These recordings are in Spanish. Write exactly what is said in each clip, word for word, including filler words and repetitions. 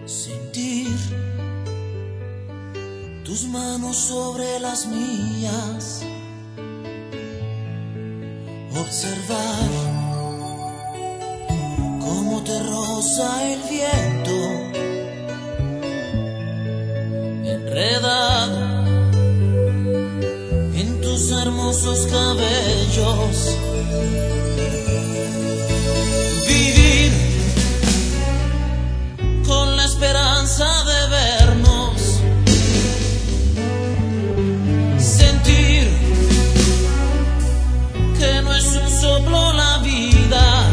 sentir tus manos sobre las mías, observar cómo te roza el viento, enredado en tus hermosos cabellos, vivir con la esperanza de vernos, sentir que no es un soplo la vida,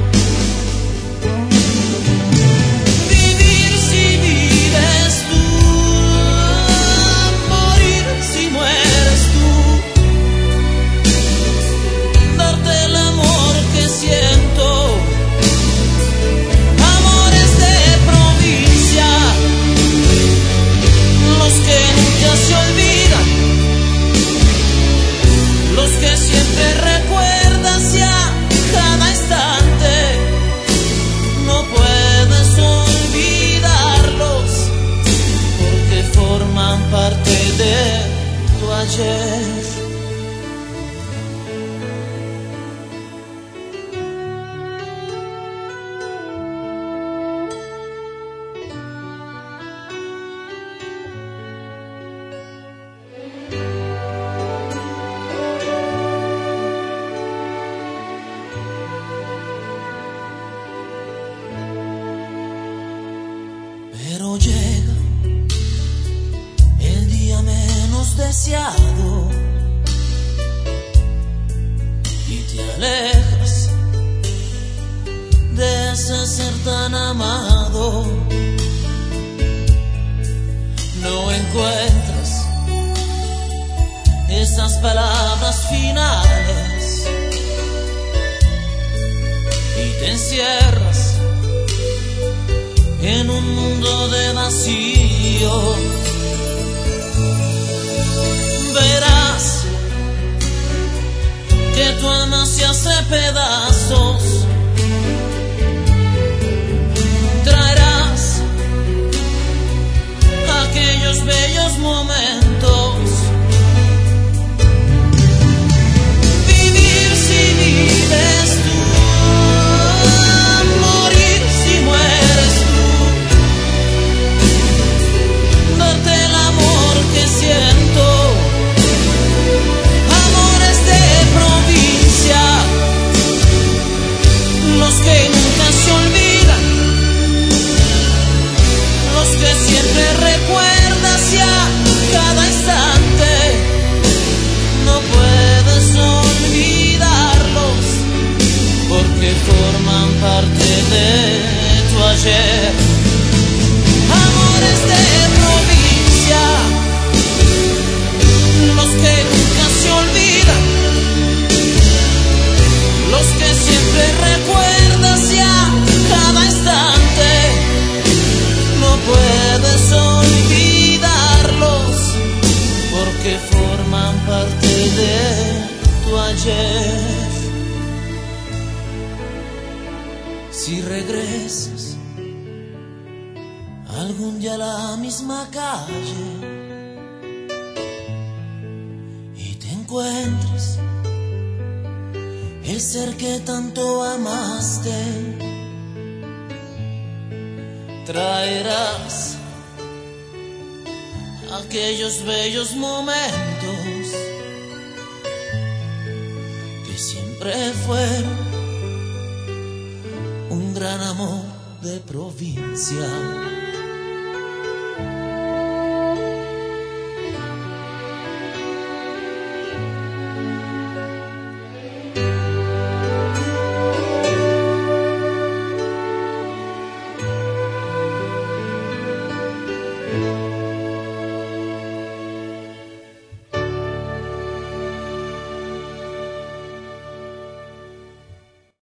vivir si vives tú, morir si mueres tú, darte el amor que siento. Los que nunca se olvidan, los que siempre recuerdas y a cada instante no puedes olvidarlos, porque forman parte de tu ayer. Pero llega el día menos deseado y te alejas de ese ser tan amado. No encuentras esas palabras finales y te encierras en un mundo de vacío. Verás que tu alma se hace pedazos, traerás aquellos bellos momentos, vivir si vives tú, morir si mueres tú, darte el amor que siento, amores de provincia, los que nunca se olvidan, los que siempre recuerdas y a cada instante no puedes olvidarlos, porque forman parte de tu ayer. Amores de provincia, los que nunca se olvidan, los que siempre recuerdas y a cada instante no puedes olvidarlos, porque forman parte de tu ayer. Si regresas algún día a la misma calle y te encuentres el ser que tanto amaste, traerás aquellos bellos momentos que siempre fueron un gran amor de provincia.